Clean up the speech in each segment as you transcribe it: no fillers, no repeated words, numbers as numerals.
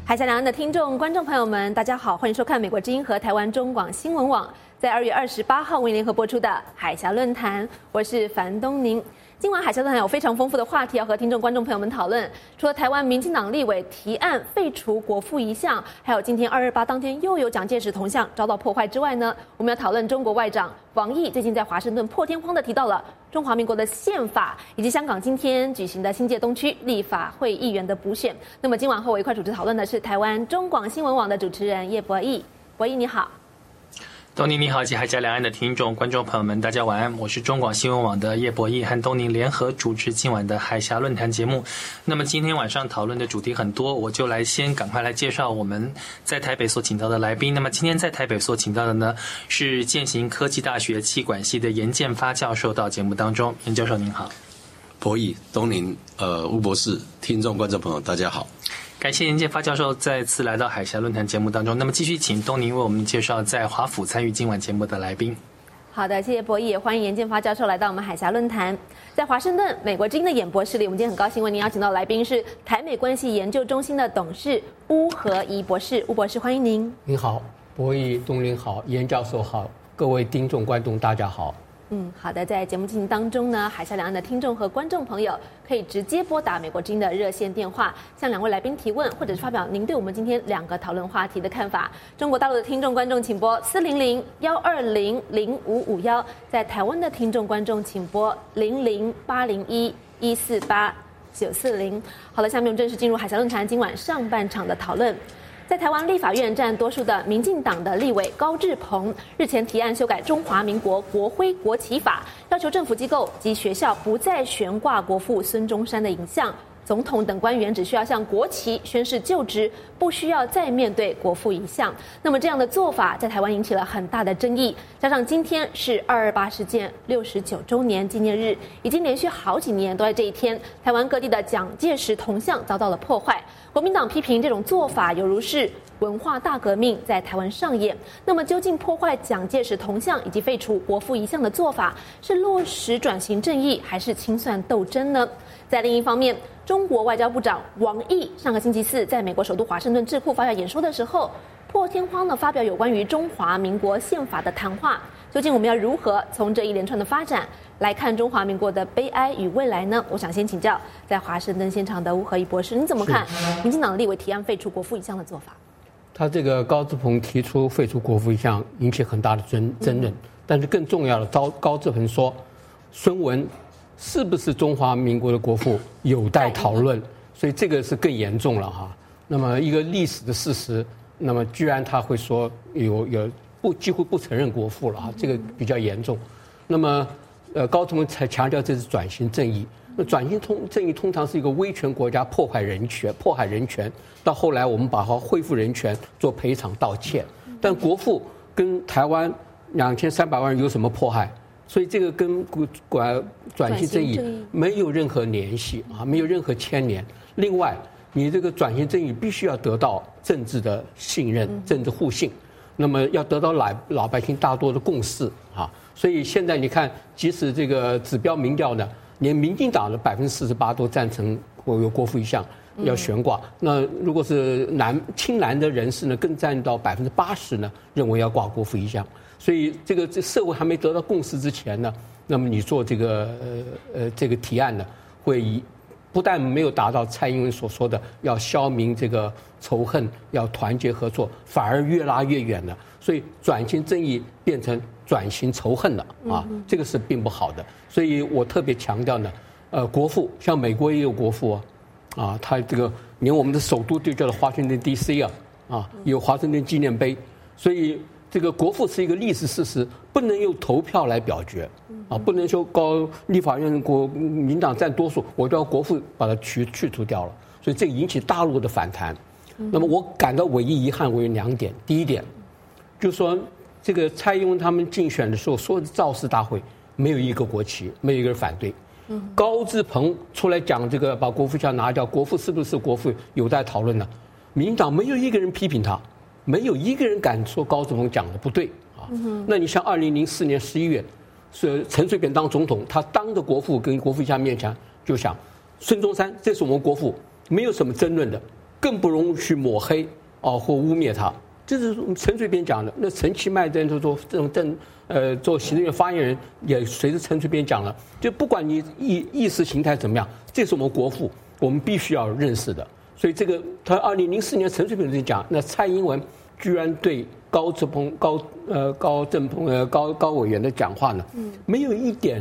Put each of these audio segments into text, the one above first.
海峡两岸的听众、观众朋友们，大家好，欢迎收看美国之音和台湾中广新闻网在2月28号为联合播出的海峡论坛，我是樊东宁。今晚海峡论坛有非常丰富的话题要和听众、观众朋友们讨论。除了台湾民进党立委提案废除国父遗像，还有今天228当天又有蒋介石铜像遭到破坏之外呢，我们要讨论中国外长王毅最近在华盛顿破天荒地提到了中华民国的宪法，以及香港今天举行的新界东区立法会议员的补选。那么今晚和我一块主持讨论的是台湾中广新闻网的主持人叶博弈。博弈你好。 东宁你好，及海峡两岸的听众、观众朋友们，大家晚安。我是中广新闻网的叶博弈，和东宁联合主持今晚的海峡论坛节目。那么今天晚上讨论的主题很多，我就赶快来介绍我们在台北所请到的来宾。那么今天在台北所请到的呢，是健行科技大学企管系的严建发教授到节目当中。严教授您好。 博弈、东宁、吴博士，听众、观众朋友，大家好。 感谢严建发教授再次来到海峡论坛节目当中。那么继续请东宁为我们介绍在华府参与今晚节目的来宾。 好的，谢谢博弈，也欢迎严建发教授来到我们海峡论坛。在华盛顿，美国之音的演播室里，我们今天很高兴为您邀请到的来宾是台美关系研究中心的董事巫和仪博士。巫博士，欢迎您。 您好，博弈，东宁好，严教授好，各位听众观众大家好。 好的，在节目进行当中呢，海峡两岸的听众和观众朋友可以直接拨打美国之音的热线电话，向两位来宾提问，或者是发表您对我们今天2个讨论话题的看法。中国大陆的听众观众请拨400-120-0551，在台湾的听众观众请拨00801-148-940。好了，下面我们正式进入海峡论坛今晚上半场的讨论。在台湾立法院占多数的民进党的立委高志鹏日前提案修改中华民国国徽国旗法，要求政府机构及学校不再悬挂国父孙中山的影像，总统等官员只需要向国旗宣誓就职，不需要再面对国父遗像。那么这样的做法在台湾引起了很大的争议，加上今天是228事件69周年纪念日，已经连续好几年都在这一天，台湾各地的蒋介石铜像遭到了破坏。国民党批评这种做法犹如是文化大革命在台湾上演。那么究竟破坏蒋介石铜像以及废除国父遗像的做法是落实转型正义，还是清算斗争呢？在另一方面，中国外交部长王毅上个星期四在美国首都华盛顿智库发表演说的时候，破天荒地发表有关于中华民国宪法的谈话。究竟我们要如何从这一连串的发展来看中华民国的悲哀与未来呢？我想先请教在华盛顿现场的巫和仪博士，你怎么看民进党的立委提案废除国父遗像的做法？ 他这个高志鹏提出废除国父遗像，引起很大的争论。但是更重要的，高志鹏说，孙文是不是中华民国的国父有待讨论，所以这个是更严重了哈。那么一个历史的事实，那么居然他会说几乎不承认国父了哈，这个比较严重。那么高志鹏才强调这是转型正义。那转型正义通常是一个威权国家迫害人权，到后来我们把它恢复人权，做赔偿道歉。但国父跟台湾2300万人有什么迫害？所以这个跟转型正义没有任何联系啊，没有任何牵连。另外，你这个转型正义必须要得到政治的信任、政治互信，那么要得到老百姓大多的共识啊。所以现在你看，即使这个指标民调呢，连民进党的48%都赞成有国父遗像要悬挂。那如果是亲蓝的人士呢，更占到80%呢，认为要挂国父遗像。所以这社会还没得到共识之前呢，那么你做这个提案呢，会不但没有达到蔡英文所说的要消弭这个仇恨，要团结合作，反而越拉越远了。所以转型正义变成转型仇恨了啊，这个是并不好的。所以我特别强调呢，国父像美国也有国父啊，他这个连我们的首都就叫做华盛顿 DC 啊，有华盛顿纪念碑，所以这个国父是一个历史事实，不能用投票来表决啊，不能说立法院民党占多数，我就要国父把它去除掉了，所以这引起大陆的反弹。那么我感到唯一遗憾为2点，第一点就是说这个蔡英文他们竞选的时候说的造势大会没有一个国旗，没有一个人反对。高志鹏出来讲这个把国父像拿掉，国父是不是国父有待讨论呢？民进党没有一个人批评他，没有一个人敢说高志鹏讲的不对啊。那你像2004年11月，是陈水扁当总统，他当着国父跟国父像面前就想，孙中山这是我们国父，没有什么争论的， 更不容去抹黑或污蔑他。这是陈水扁讲的。那陈其迈在做做行政院发言人，也随着陈水扁讲了，就不管你意识形态怎么样，这是我们国父，我们必须要认识的。所以这个他2004年陈水扁就讲，那蔡英文居然对高委员的讲话呢，没有一点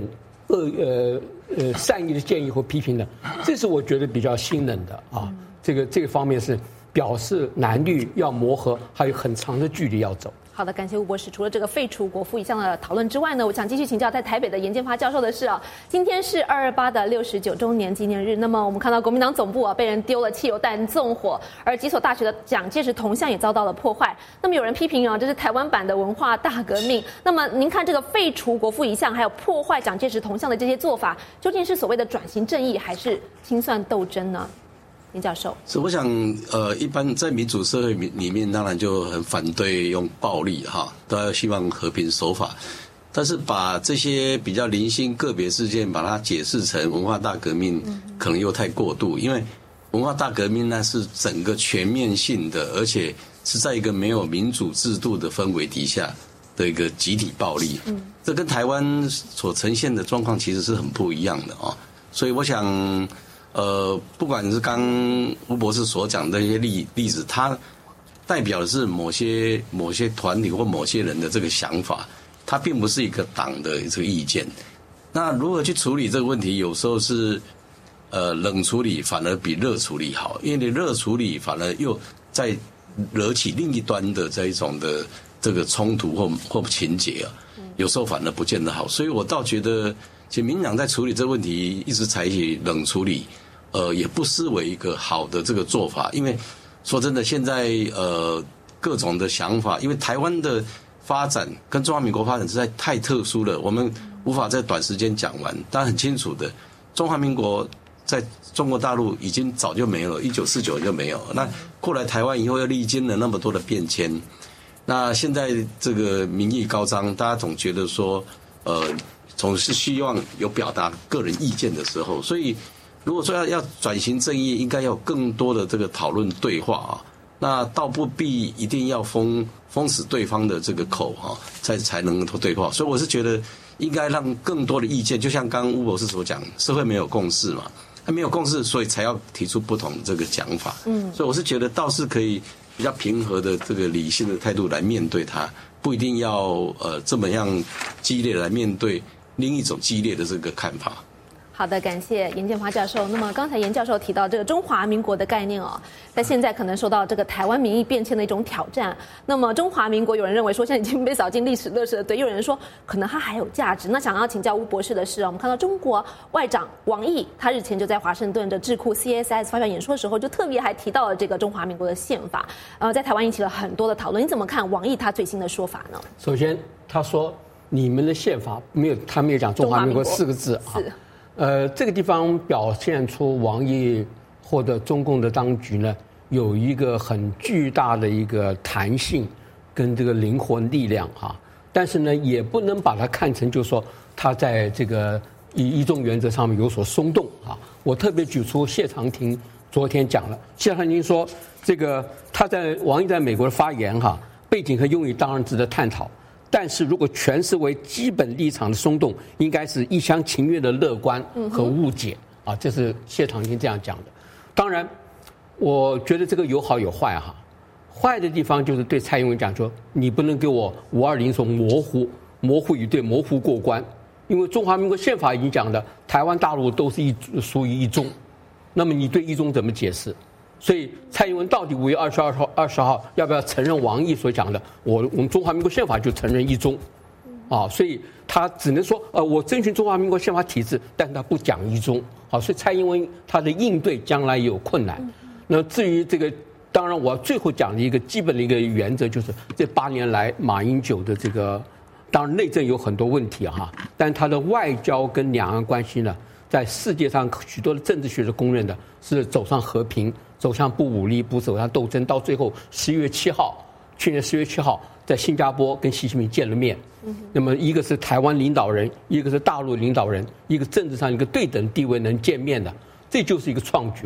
善意的建议或批评的，这是我觉得比较心冷的啊。这个方面是表示蓝绿要磨合，还有很长的距离要走。 好的，感谢吴博士。除了这个废除国父一项的讨论之外呢，我想继续请教在台北的严建发教授的是今天是228的69周年纪念日。那么我们看到国民党总部被人丢了汽油弹纵火，而几所大学的蒋介石铜像也遭到了破坏。那么有人批评这是台湾版的文化大革命。那么您看这个废除国父遗像，还有破坏蒋介石铜像的这些做法，究竟是所谓的转型正义，还是清算斗争呢？林教授， 是我想，一般在民主社会里面，当然就很反对用暴力都要希望和平守法。但是把这些比较零星个别事件，把它解释成文化大革命，可能又太过度。因为文化大革命那是整个全面性的，而且是在一个没有民主制度的氛围底下的一个集体暴力。这跟台湾所呈现的状况其实是很不一样的所以我想。不管是刚吴博士所讲的一些例子，它代表的是某些团体或某些人的这个想法，它并不是一个党的这个意见。那如何去处理这个问题，有时候是冷处理反而比热处理好，因为你热处理反而又再惹起另一端的这一种的这个冲突或情节有时候反而不见得好。所以我倒觉得，其实民党在处理这个问题一直采取冷处理。也不失为一个好的这个做法，因为说真的，现在各种的想法，因为台湾的发展跟中华民国发展实在太特殊了，我们无法在短时间讲完。但很清楚的，中华民国在中国大陆已经早就没有了，1949就没有了。那过来台湾以后又历经了那么多的变迁，那现在这个民意高涨，大家总觉得说，总是希望有表达个人意见的时候，所以。如果说要转型正义，应该要有更多的这个讨论对话那倒不必一定要封死对方的这个口才能够对话。所以我是觉得应该让更多的意见，就像刚刚吴博士所讲，社会没有共识嘛，没有共识，所以才要提出不同的这个讲法。所以我是觉得倒是可以比较平和的这个理性的态度来面对它，不一定要这么样激烈来面对另一种激烈的这个看法。 好的，感谢严建发教授。那么刚才严教授提到这个中华民国的概念在现在可能受到这个台湾民意变迁的一种挑战。那么中华民国有人认为说现在已经被扫进历史垃圾的堆，有人说可能它还有价值。那想要请教吴博士的是我们看到中国外长王毅，他日前就在华盛顿的智库 CSIS 发表演说的时候，就特别还提到了这个中华民国的宪法，在台湾引起了很多的讨论。你怎么看王毅他最新的说法呢？ 首先，他说你们的宪法他没有讲中华民国4个字这个地方表现出王毅或者中共的当局呢，有一个很巨大的一个弹性跟这个灵活力量但是呢，也不能把它看成就是说他在这个一中原则上面有所松动我特别举出谢长廷昨天讲了，谢长廷说这个王毅在美国的发言背景和用意当然值得探讨。但是如果诠释为基本立场的松动，应该是一厢情愿的乐观和误解这是谢长廷这样讲的。当然，我觉得这个有好有坏坏的地方就是对蔡英文讲说，你不能给我520所模糊以对模糊过关，因为中华民国宪法已经讲的，台湾大陆都是属于一中，那么你对一中怎么解释？所以蔡英文到底5月20号要不要承认王毅所讲的我们中华民国宪法就承认一中所以他只能说我遵循中华民国宪法体制，但他不讲一中所以蔡英文他的应对将来也有困难。那至于这个，当然我最后讲的一个基本的一个原则就是这8年来马英九的这个，当然内政有很多问题但他的外交跟两岸关系呢，在世界上许多的政治学者公认的是走上和平，走向不武力，不走向斗争，到最后去年10月7号在新加坡跟习近平见了面。那么一个是台湾领导人，一个是大陆领导人，一个政治上一个对等地位能见面的，这就是一个创举了。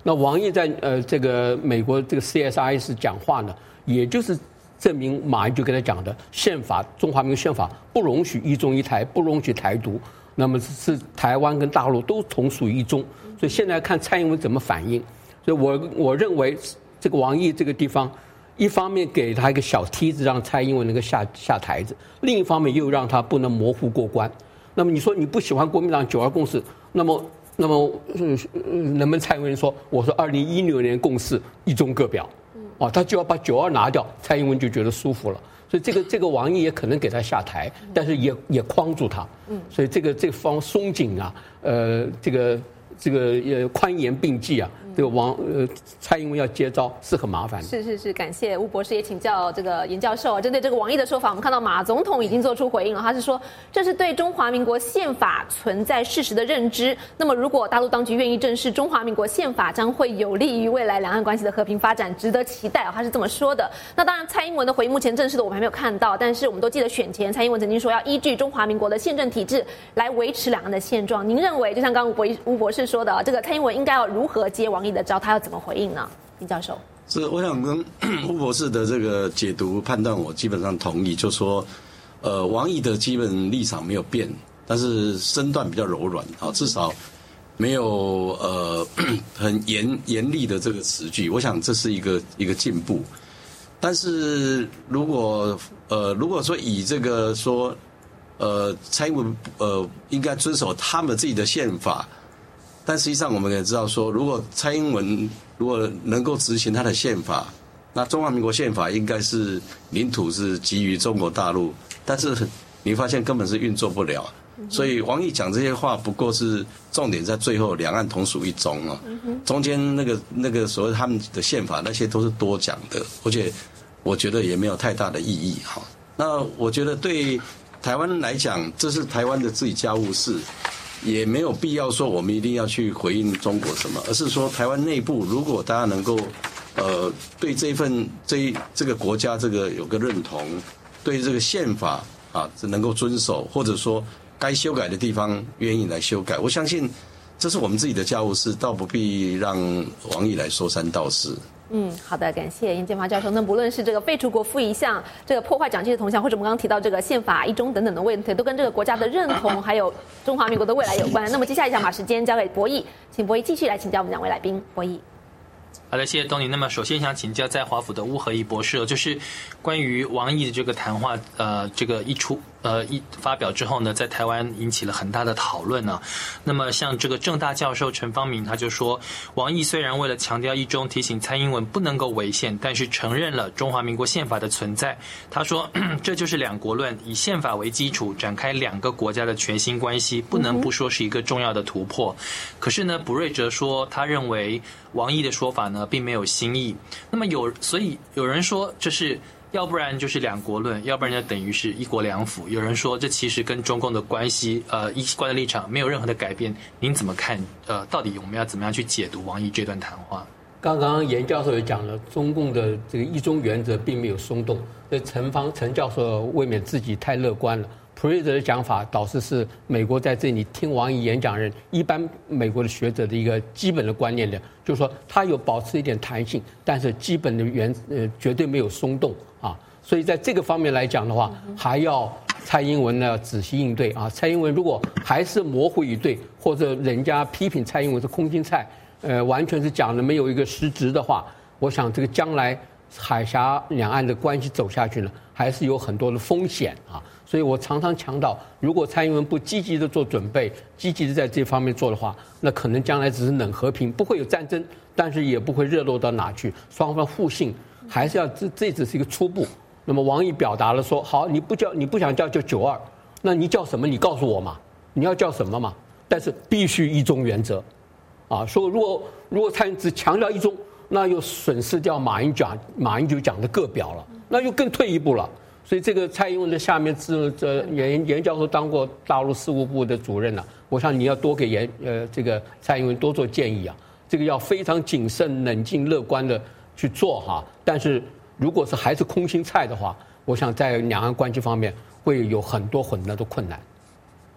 那王毅在这个美国这个 CSIS 讲话呢，也就是证明马英九跟他讲的宪法，中华民国宪法不容许一中一台，不容许台独，那么是台湾跟大陆都同属于一中。所以现在看蔡英文怎么反应。所以我认为这个王毅这个地方，一方面给他一个小梯子，让蔡英文能够下台子；另一方面又让他不能模糊过关。那么你说你不喜欢国民党9·2共识，那么能不能蔡英文说我说2016年共识一中各表，他就要把9·2拿掉，蔡英文就觉得舒服了。所以这个王毅也可能给他下台，但是也框住他。所以这方松紧啊，这个宽严并济啊，这个蔡英文要接招是很麻烦的。 是，感谢吴博士也请教这个严教授。针对这个王毅的说法，我们看到马总统已经做出回应了，他是说这是对中华民国宪法存在事实的认知。那么如果大陆当局愿意正视中华民国宪法，将会有利于未来两岸关系的和平发展，值得期待。他是这么说的。那当然，蔡英文的回应目前正式的我们还没有看到，但是我们都记得选前蔡英文曾经说要依据中华民国的宪政体制来维持两岸的现状。您认为，就像刚刚吴博士说的，这个蔡英文应该要如何接王毅的招？他要怎么回应呢？林教授， 是我想跟吴博士的这个解读判断，我基本上同意，就说，王毅的基本立场没有变，但是身段比较柔软啊，至少没有很严厉的这个词句，我想这是一个进步。但是如果说以这个说，蔡英文应该遵守他们自己的宪法。但实际上，我们也知道说，如果蔡英文如果能够执行他的宪法，那中华民国宪法应该是领土是基于中国大陆，但是你发现根本是运作不了，所以王毅讲这些话不过是重点在最后两岸同属一中啊，中间那个所谓他们的宪法那些都是多讲的，而且我觉得也没有太大的意义哈。那我觉得对台湾来讲，这是台湾的自己家务事。也没有必要说我们一定要去回应中国什么，而是说台湾内部如果大家能够对这个国家这个有个认同，对这个宪法啊能够遵守，或者说该修改的地方愿意来修改，我相信这是我们自己的家务事，倒不必让王毅来说三道四。 好的，感谢严建华教授。那不论是这个废除国父遗像、这个破坏蒋介石铜像，或者我们刚刚提到这个宪法一中等等的问题，都跟这个国家的认同还有中华民国的未来有关。那么接下来想把时间交给博弈，请博弈继续来请教我们两位来宾。博弈。 好的，谢谢东尼。那么首先想请教在华府的邬和仪博士，就是关于王毅的这个谈话，这个一发表之后呢，在台湾引起了很大的讨论呢。那么像这个政大教授陈方明他就说，王毅虽然为了强调一中，提醒蔡英文不能够违宪，但是承认了中华民国宪法的存在。他说这就是两国论，以宪法为基础展开两个国家的全新关系，不能不说是一个重要的突破。可是呢，卜瑞哲说他认为王毅的说法呢并没有新意。那么所以有人说这是要不然就是两国论，要不然就等于是一国两府。有人说这其实跟中共的关系一贯的立场没有任何的改变。您怎么看？到底我们要怎么样去解读王毅这段谈话？ 刚刚严教授也讲了，中共的这个一中原则并没有松动，所以陈教授未免自己太乐观了。普瑞泽的讲法导致是美国在这里听王毅演讲人一般美国的学者的一个基本的观念的，就是说他有保持一点弹性，但是基本的绝对没有松动啊。所以在这个方面来讲的话，还要蔡英文呢仔细应对啊。蔡英文如果还是模糊以对，或者人家批评蔡英文是空心菜，完全是讲的没有一个实质的话，我想这个将来海峡两岸的关系走下去呢，还是有很多的风险啊。所以我常常强调，如果蔡英文不积极的做准备，积极的在这方面做的话，那可能将来只是冷和平，不会有战争，但是也不会热络到哪去，双方互信还是要这只是一个初步。那么王毅表达了说，好，你不想叫就9·2，那你叫什么？你告诉我嘛，你要叫什么嘛？但是必须一中原则，啊，说如果蔡英文只强调一中，那又损失掉马英九讲的各表了，那又更退一步了。所以这个蔡英文的下面严教授当过大陆事务部的主任了，我想你要多给这个蔡英文多做建议啊，这个要非常谨慎、冷静、乐观的去做哈。但是如果是还是空心菜的话，我想在两岸关系方面会有很多的困难。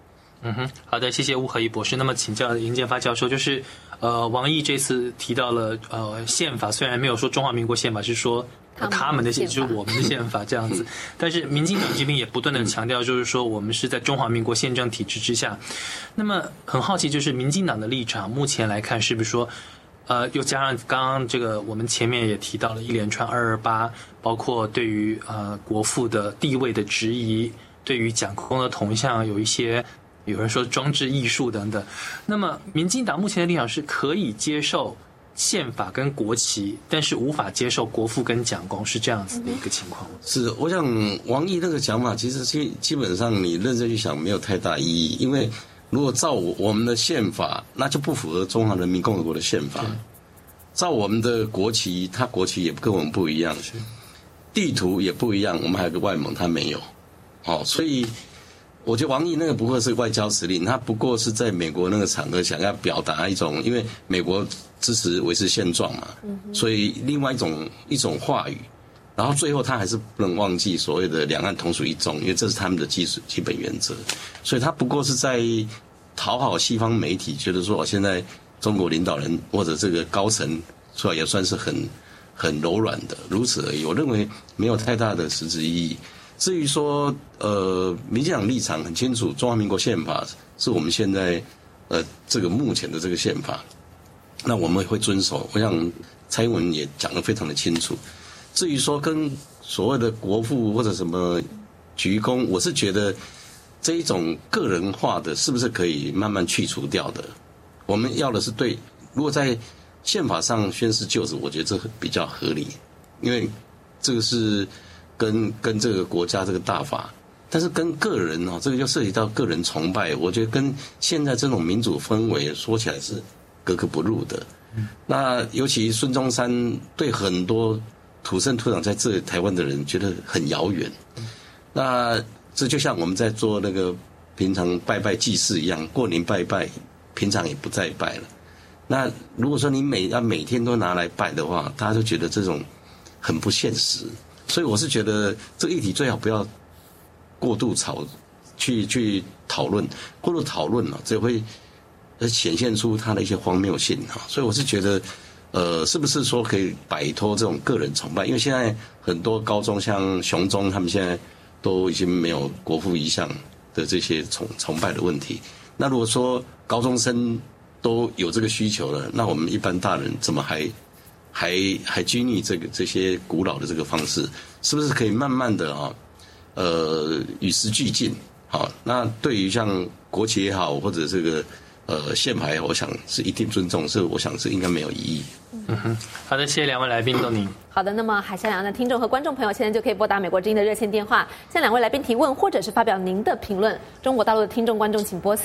好的，谢谢吴和义博士。那么请教严建发教授，就是王毅这次提到了宪法，虽然没有说中华民国宪法，是说他们的宪法，就是我们的宪法这样子。但是民进党这边也不断的强调，就是说我们是在中华民国宪政体制之下。那么很好奇，就是民进党的立场，目前来看是不是说，又加上刚刚这个我们前面也提到了一连串228，包括对于国父的地位的质疑，对于蒋公的铜像有一些。有人说装置艺术等等，那么民进党目前的立场是可以接受宪法跟国旗，但是无法接受国父跟蒋公，是这样子的一个情况。 是，我想王毅那个讲法，其实基本上你认真去想，没有太大意义。因为如果照我们的宪法，那就不符合中华人民共和国的宪法。照我们的国旗，它国旗也跟我们不一样，地图也不一样，我们还有个外蒙，它没有。所以。我觉得王毅那个不过是外交辞令，他不过是在美国那个场合想要表达一种，因为美国支持维持现状嘛，所以另外一种话语，然后最后他还是不能忘记所谓的两岸同属一中，因为这是他们的基本原则，所以他不过是在讨好西方媒体，觉得说现在中国领导人或者这个高层说也算是很柔软的，如此而已。我认为没有太大的实质意义。至于说，民进党立场很清楚，中华民国宪法是我们现在这个目前的这个宪法，那我们会遵守。我想蔡英文也讲得非常的清楚。至于说跟所谓的国父或者什么鞠躬，我是觉得这一种个人化的，是不是可以慢慢去除掉的？我们要的是对，如果在宪法上宣誓就职，我觉得这比较合理，因为这个是。跟这个国家这个大法，但是跟个人这个就涉及到个人崇拜，我觉得跟现在这种民主氛围说起来是格格不入的。那尤其孙中山对很多土生土长在这台湾的人觉得很遥远。那这就像我们在做那个平常拜拜祭祀一样，过年拜拜，平常也不再拜了。那如果说你每天都拿来拜的话，大家就觉得这种很不现实。所以我是觉得这个议题最好不要过度去讨论，过度讨论了，这会显现出它的一些荒谬性啊。所以我是觉得，是不是说可以摆脱这种个人崇拜？因为现在很多高中像雄中，他们现在都已经没有国父遗像的这些崇拜的问题。那如果说高中生都有这个需求了，那我们一般大人怎么还拘泥这些古老的这个方式，是不是可以慢慢的与时俱进？那对于像国旗也好，或者这个宪法也好，我想是一定尊重，我想是应该没有异议。 好的，谢谢两位来宾，豆宁。 好的，那么海峡两岸的听众和观众朋友现在就可以拨打美国之音的热线电话，向两位来宾提问或者是发表您的评论。中国大陆的听众观众请拨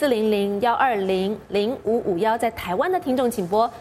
400-120-0551，在台湾的听众请拨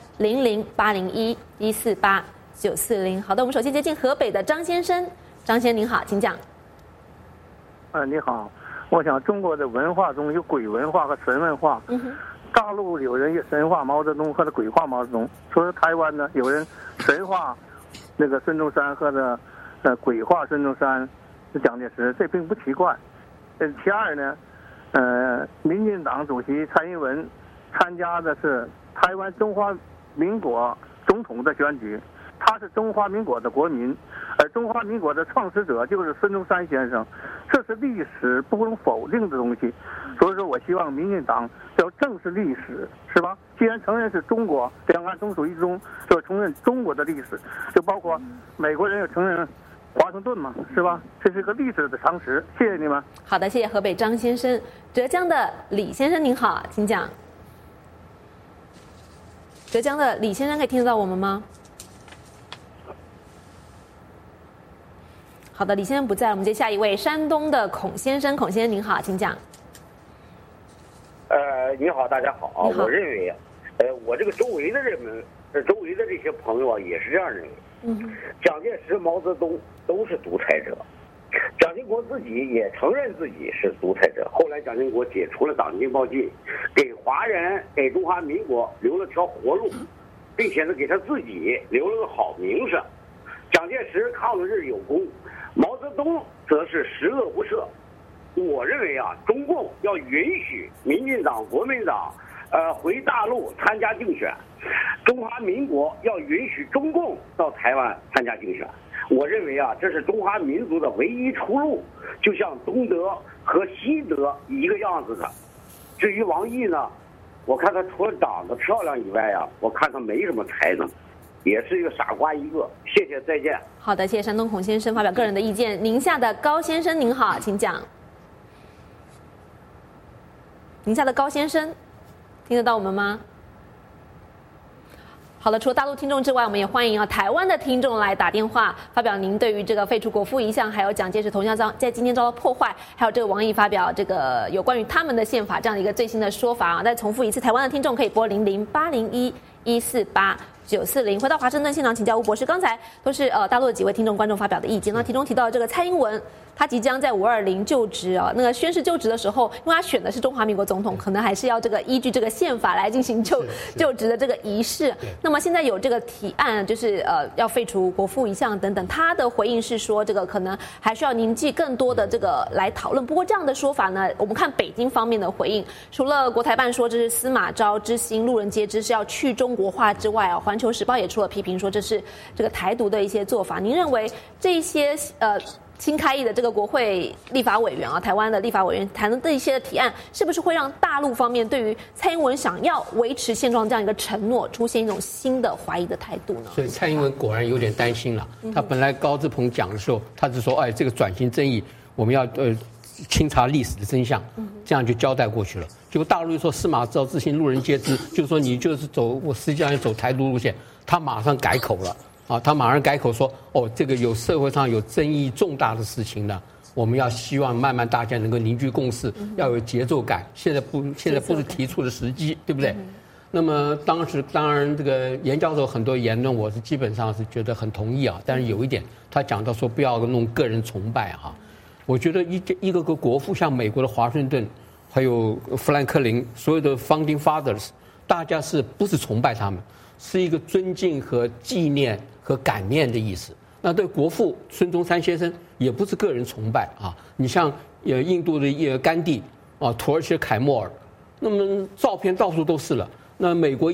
00-801-148-940。好的，我们首先接近河北的张先生，张先生您好，请讲。 你好，我想中国的文化中有鬼文化和神文化。大陆有人神化毛泽东或者鬼化毛泽东，说台湾呢有人神化那个孙中山或者鬼化孙中山、蒋介石，这并不奇怪。其二呢，民进党主席蔡英文参加的是台湾中华民国总统的选举，他是中华民国的国民，而中华民国的创始者就是孙中山先生，这是历史不容否定的东西。所以说我希望民进党要正视历史，是吧？既然承认是中国两岸同属一中，就要承认中国的历史，就包括美国人要承认华盛顿嘛，是吧？这是个历史的常识。谢谢你们。 好的，谢谢河北张先生。浙江的李先生您好，请讲。浙江的李先生可以听得到我们吗？好的，李先生不在，我们接下一位山东的孔先生，孔先生您好，请讲。 你好，大家好。我认为我这个周围的人们，周围的这些朋友也是这样认为。蒋介石、毛泽东都是独裁者，蒋经国自己也承认自己是独裁者。后来蒋经国解除了党禁报禁，给华人、给中华民国留了条活路，并且呢给他自己留了个好名声。蒋介石抗日有功，毛泽东则是十恶不赦。 我认为啊，中共要允许民进党、国民党，回大陆参加竞选，中华民国要允许中共到台湾参加竞选。我认为啊，这是中华民族的唯一出路，就像东德和西德一个样子的。至于王毅呢，我看他除了长得漂亮以外啊，我看他没什么才能，也是一个傻瓜一个。谢谢，再见。 好的，谢谢山东孔先生发表个人的意见。宁夏的高先生您好，请讲。宁夏的高先生，听得到我们吗？好的，除了大陆听众之外，我们也欢迎台湾的听众来打电话发表您对于这个废除国父遗像，还有蒋介石铜像在今天遭到破坏，还有这个王毅发表这个有关于他们的宪法这样的一个最新的说法啊。再重复一次，台湾的听众可以拨008011489440。回到华盛顿现场请教吴博士，刚才都是大陆的几位听众观众发表的意见，那其中提到这个蔡英文。他即将在520就职啊，那个宣誓就职的时候，因为他选的是中华民国总统，可能还是要这个依据这个宪法来进行就职的这个仪式。那么现在有这个提案，就是要废除国父遗像等等，他的回应是说，这个可能还需要凝聚更多的这个来讨论。不过这样的说法呢，我们看北京方面的回应，除了国台办说这是司马昭之心，路人皆知是要去中国化之外啊，《环球时报》也出了批评说这是这个台独的一些做法。您认为这些新开议的这个国会立法委员啊，台湾的立法委员谈的这一些的提案，是不是会让大陆方面对于蔡英文想要维持现状这样一个承诺，出现一种新的怀疑的态度呢？ 所以蔡英文果然有点担心了。他本来高志鹏讲的时候，他是说，哎，这个转型正义我们要清查历史的真相，这样就交代过去了。结果大陆又说司马昭之心，路人皆知，就是说你就是我实际上走台独路线，他马上改口了。他马上改口说，这个有社会上有争议重大的事情呢，我们要希望慢慢大家能够凝聚共识，要有节奏感。现在不是提出的时机，对不对？那么当然这个严教授很多言论，我是基本上是觉得很同意啊。但是有一点，他讲到说不要弄个人崇拜啊。我觉得一个国父，像美国的华盛顿，还有富兰克林，所有的 founding fathers， 大家是不是崇拜他们？是一个尊敬和纪念和感念的意思。那对国父孙中山先生也不是个人崇拜啊。你像印度的甘地啊，土耳其的凯末尔，那么照片到处都是了。那美国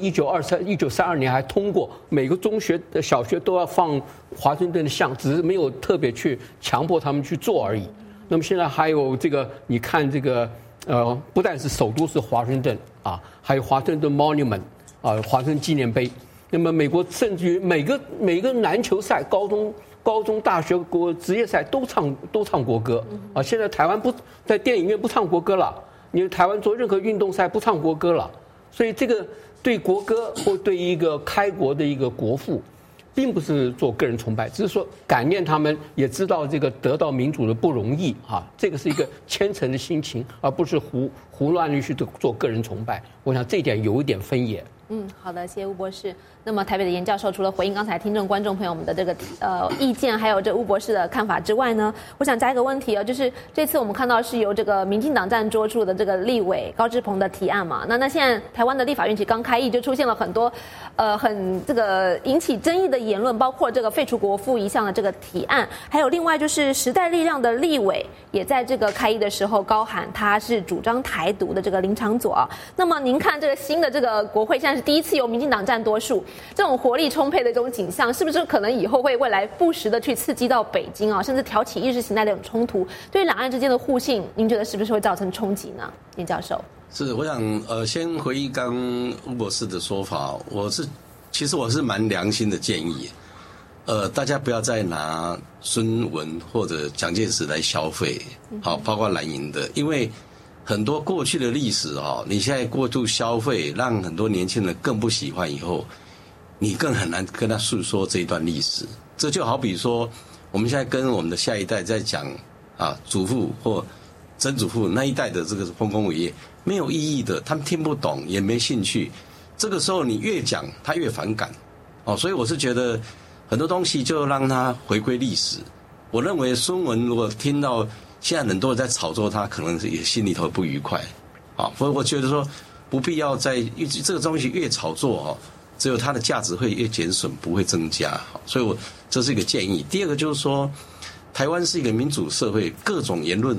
1932年还通过每个中学、小学都要放华盛顿的像，只是没有特别去强迫他们去做而已。那么现在还有这个，你看这个不但是首都是华盛顿啊，还有华盛顿 Monument。华盛顿纪念碑。那么美国甚至于每个篮球赛、高中、大学职业赛都唱国歌啊。现在台湾不在电影院不唱国歌了，你台湾做任何运动赛不唱国歌了。所以这个对国歌或对一个开国的一个国父，并不是做个人崇拜，只是说感念他们，也知道这个得到民主的不容易啊。这个是一个虔诚的心情，而不是胡乱的去做个人崇拜。我想这一点有一点分野。 好的，谢谢吴博士。那么台北的严教授除了回应刚才听众观众朋友们的这个意见，还有这吴博士的看法之外呢，我想加一个问题就是这次我们看到是由这个民进党站桌处的这个立委高志鹏的提案嘛，那现在台湾的立法院其实刚开议就出现了很多很这个引起争议的言论，包括这个废除国父遗像的这个提案，还有另外就是时代力量的立委也在这个开议的时候高喊他是主张台独的这个林昶佐啊。那么您看这个新的这个国会现在是第一次由民进党占多数，这种活力充沛的这种景象，是不是可能以后会未来不时的去刺激到北京啊，甚至挑起意识形态的这种冲突，对两岸之间的互信，您觉得是不是会造成冲击呢？林教授。 是，我想先回应刚吴博士的说法，其实我是蛮良心的建议，大家不要再拿孙文或者蒋介石来消费，好，包括蓝营的，因为很多过去的历史你现在过度消费，让很多年轻人更不喜欢，以后你更很难跟他诉说这一段历史。这就好比说，我们现在跟我们的下一代在讲祖父或曾祖父那一代的这个丰功伟业，没有意义的，他们听不懂，也没兴趣。这个时候你越讲，他越反感。所以我是觉得很多东西就让他回归历史。我认为孙文如果听到现在很多人在炒作他，可能也心里头不愉快，所以我觉得说不必要在这个东西越炒作只有它的价值会越减损，不会增加。所以这是一个建议。第二个就是说，台湾是一个民主社会，各种言论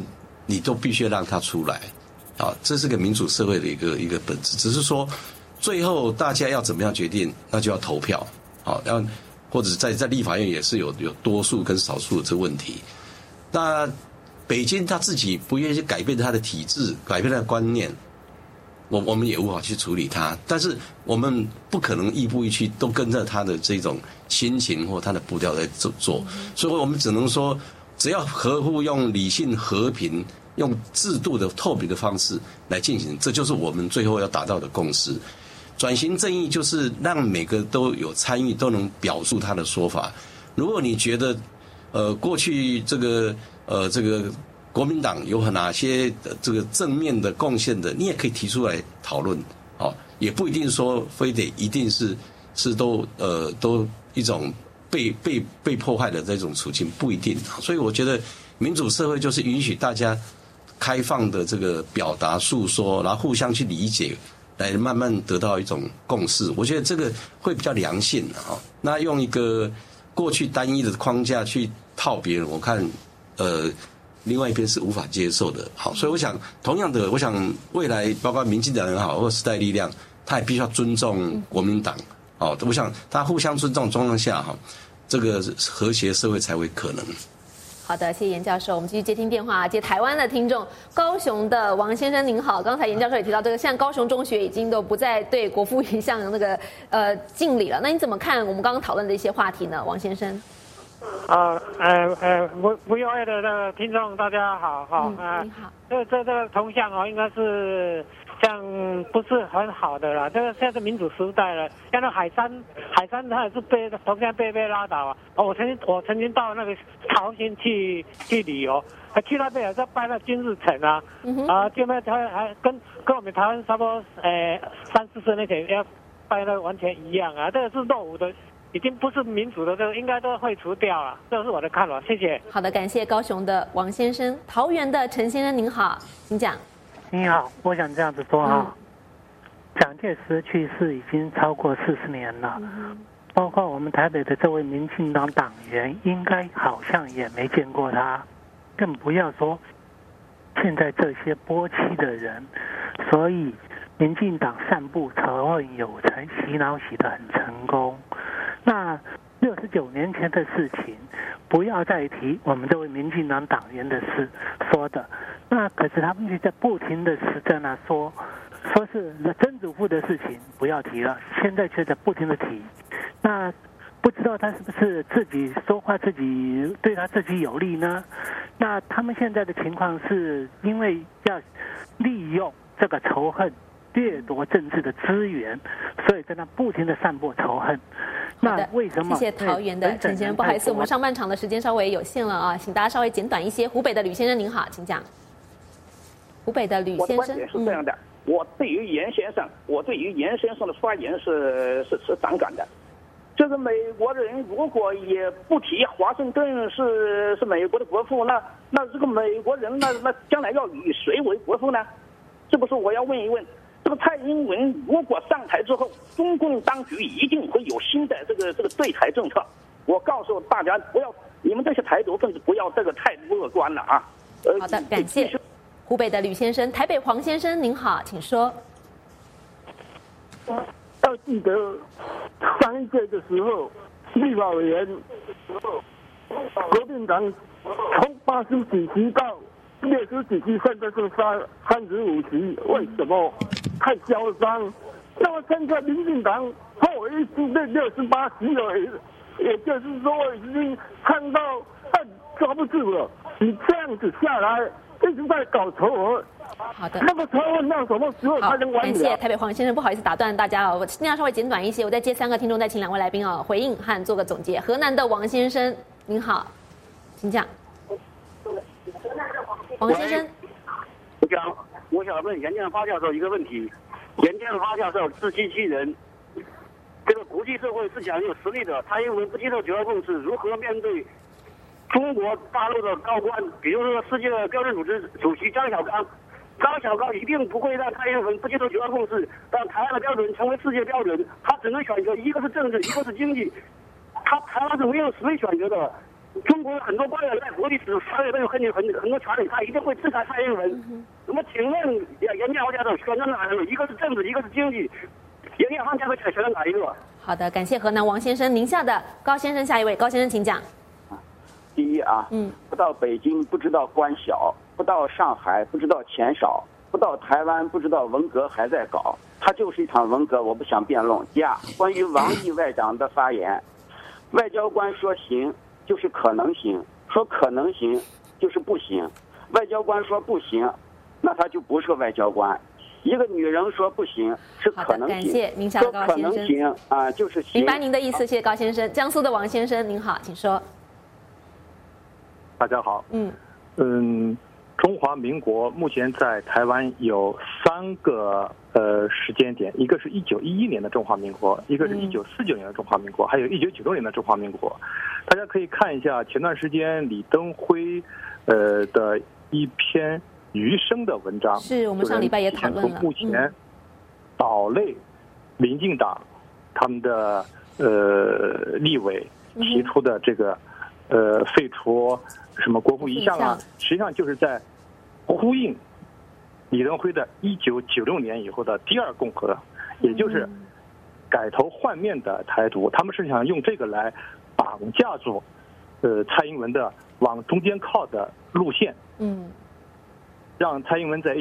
你都必须让他出来，这是个民主社会的一个本质。只是说，最后大家要怎么样决定，那就要投票，要或者在立法院也是有多数跟少数的这个问题。那北京他自己不愿意去改变他的体制，改变他的观念，我们也无法去处理它。但是我们不可能亦步亦趋都跟着他的这种心情或他的步调在做，所以我们只能说，只要合乎用理性、和平、用制度的透明的方式来进行，这就是我们最后要达到的共识。转型正义就是让每个都有参与，都能表述他的说法。如果你觉得过去这个国民党有哪些这个正面的贡献的，你也可以提出来讨论，也不一定说非得一定是都一种被迫害的这种处境，不一定。所以我觉得民主社会就是允许大家开放的这个表达诉说，然后互相去理解，来慢慢得到一种共识。我觉得这个会比较良性啊。那用一个过去单一的框架去套别人，我看另外一边是无法接受的。好，所以我想同样的，我想未来包括民进党也好，或时代力量，他也必须要尊重国民党。我想他互相尊重状况下，这个和谐社会才会可能。 好的，谢谢严教授。我们继续接听电话，接台湾的听众，高雄的王先生您好。刚才严教授也提到，这个像高雄中学已经都不再对国父遗像那个敬礼了，那你怎么看我们刚刚讨论的一些话题呢，王先生 ？VOA 的那个听众大家好， 你好。 这个铜像应该是像不是很好的啦。这个现在是民主时代了，像那海山他也是铜像被拉倒啊。我曾经到那个朝鲜去旅游，去那边也是拜那金日成啊，就那他还跟我们台湾差不多30-40年前要拜那完全一样啊。这个是落伍的。已经不是民主的，这个应该都会除掉了，这是我的看法，谢谢。 好的，感谢高雄的王先生。桃园的陈先生您好，请讲。 你好，我想这样子说蒋介石去世已经超过40年了，包括我们台北的这位民进党党员，应该好像也没见过他，更不要说现在这些剥妻的人。所以民进党散布仇恨有成，洗脑洗得很成功。那69年前的事情，不要再提我们这位民进党党员的事说的。那可是他们就在不停的是在那说是曾祖父的事情不要提了，现在却在不停的提。那不知道他是不是自己说话自己对他自己有利呢？那他们现在的情况是因为要利用这个仇恨掠夺政治的资源，所以在那不停的散播仇恨。那为什么？ 谢谢桃园的陈先生，不好意思，我们上半场的时间稍微有限了啊，请大家稍微简短一些。湖北的吕先生您好，请讲。湖北的吕先生， 我的观点是这样的，我对于严先生的发言是反感的。这个美国人如果也不提华盛顿是美国的国父，那这个美国人那将来要以谁为国父呢？这不是我要问一问。这个蔡英文如果上台之后，中共当局一定会有新的这个对台政策。我告诉大家，不要你们这些台独分子不要这个太乐观了啊！ 好的，感谢。湖北的吕先生，台北黄先生您好，请说。 要记得上一届的时候，立法委员国民党从80几席到60几席，现在剩35席，为什么？太嚣张！那么现在民进党后一次的68席了，也就是说已经看到抓不住了。你这样子下来，一直在搞仇俄。 好的， 那么仇俄到什么时候才能完了？ 感谢台北黄先生，不好意思打断大家我尽量稍微简短一些，我再接3个听众，再请2位来宾回应和做个总结。河南的王先生您好，请讲。王先生， 我想问严建发教授一个问题：严建发教授是机器人，这个国际社会是讲有实力的，他因为不接受九二共识，如何面对中国大陆的高官，比如说世界标准组织主席张小刚？张小刚一定不会让蔡英文不接受九二共识，让台湾的标准成为世界标准，他只能选择一个是政治，一个是经济，台湾是没有实力选择的。 中国很多官员在国际上也都有很多权利，他一定会制裁蔡英文。那么，请问严建华教授选择哪一个？一个是政治，一个是经济。严建华教授选择哪一个？ 好的，感谢河南王先生。宁夏的高先生，下一位，高先生请讲。 第一啊，不到北京不知道官小，不到上海不知道钱少，不到台湾不知道文革还在搞，它就是一场文革，我不想辩论。第二，关于王毅外长的发言，外交官说行就是可能行，说可能行就是不行，外交官说不行，那他就不是外交官。一个女人说不行是可能行， 感谢宁夏的高先生。 说可能行啊，就是行。 明白您的意思，谢谢高先生。江苏的王先生您好，请说。 大家好，中华民国目前在台湾有3个时间点，一个是1911年的中华民国，一个是1949年的中华民国，还有1996年的中华民国。大家可以看一下前段时间李登辉的一篇余生的文章， 是我们上礼拜也讨论了。 目前岛内民进党他们的立委提出的这个废除什么国父遗像啊，实际上就是在呼应李登辉的1996年以后的第2共和，也就是改头换面的台独。他们是想用这个来绑架住蔡英文的往中间靠的路线，让蔡英文在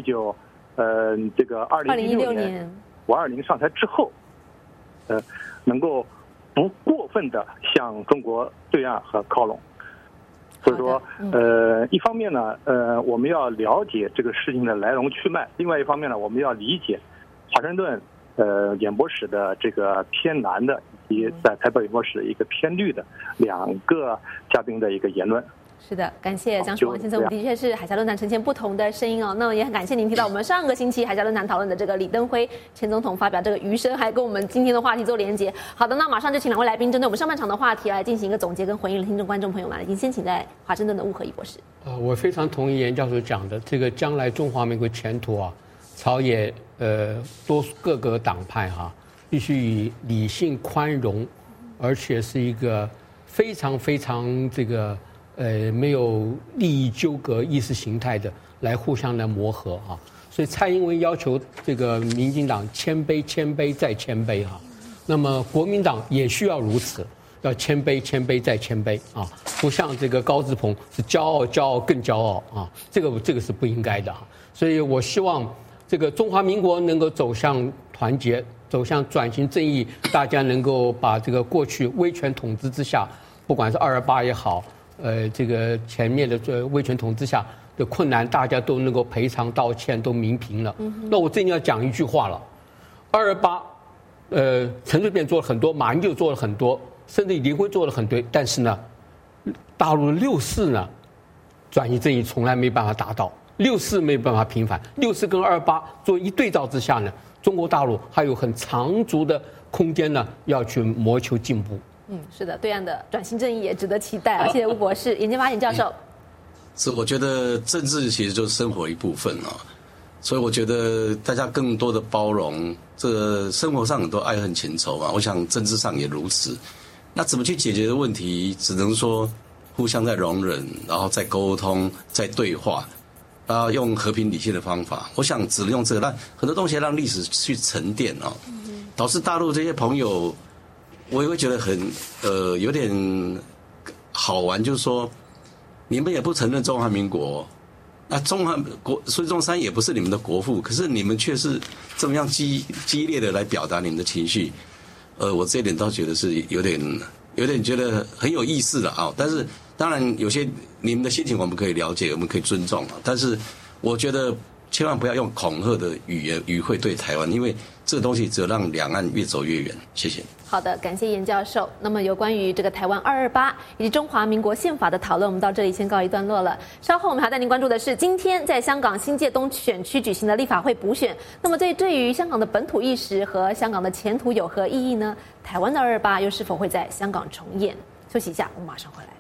2016年520上台之后，能够不过分的向中国对岸和靠拢。所以说，一方面呢，我们要了解这个事情的来龙去脉；另外一方面呢，我们要理解华盛顿演播室的这个偏蓝的，以及在台北演播室一个偏绿的2个嘉宾的一个言论。 是的，感谢江苏王先生。我们的确是海峡论坛呈现不同的声音哦。那么也很感谢您提到我们上个星期海峡论坛讨论的这个李登辉前总统发表这个余生，还跟我们今天的话题做连结。好的，那马上就请2位来宾针对我们上半场的话题来进行一个总结跟回应。听众观众朋友们，已经先请在华盛顿的吴和义博士。 我非常同意严教授讲的，这个将来中华民国前途啊，朝野各个党派必须以理性宽容，而且是一个非常非常这个没有利益纠葛、意识形态的来互相的磨合所以蔡英文要求这个民进党谦卑、谦卑再谦卑那么国民党也需要如此，要谦卑、谦卑再谦卑不像这个高志鹏是骄傲、骄傲更骄傲这个是不应该的所以我希望这个中华民国能够走向团结，走向转型正义，大家能够把这个过去威权统治之下，不管是228也好。这个前面的威权统治下的困难，大家都能够赔偿道歉，都民平了。那我这里要讲一句话了：228，陈水扁做了很多，马英九做了很多，甚至李登辉做了很多，但是呢，大陆的64呢，转型正义从来没办法达到，64没办法平反，64跟228做一对照之下呢，中国大陆还有很长足的空间呢，要去谋求进步。 是的，对岸的转型正义也值得期待谢谢吴博士。严建发严教授， 是我觉得政治其实就是生活一部分所以我觉得大家更多的包容，这个生活上很多爱恨情仇我想政治上也如此。那怎么去解决的问题，只能说互相在容忍，然后再沟通，再对话，用和平理性的方法。我想只能用这个，让很多东西让历史去沉淀导致大陆这些朋友。我也会觉得很有点好玩，就是说你们也不承认中华民国，那中华国孙中山也不是你们的国父，可是你们却是这么样激烈的来表达你们的情绪，我这一点倒觉得是有点觉得很有意思的但是当然有些你们的心情我们可以了解，我们可以尊重但是我觉得千万不要用恐吓的语汇对台湾，因为这个东西只有让两岸越走越远。谢谢。 好的，感谢严教授。那么有关于这个台湾228以及中华民国宪法的讨论，我们到这里先告一段落了。稍后我们还带您关注的是，今天在香港新界东选区举行的立法会补选。那么对于香港的本土意识和香港的前途有何意义呢？台湾的228又是否会在香港重演？休息一下，我们马上回来。